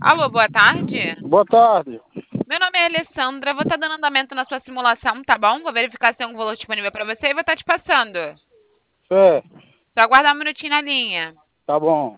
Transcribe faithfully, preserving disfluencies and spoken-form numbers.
Alô, boa tarde. Boa tarde. Meu nome é Alessandra, vou estar dando andamento na sua simulação, tá bom? Vou verificar se tem algum valor disponível para você e vou estar te passando. É, Só aguardar um minutinho na linha. tá bom.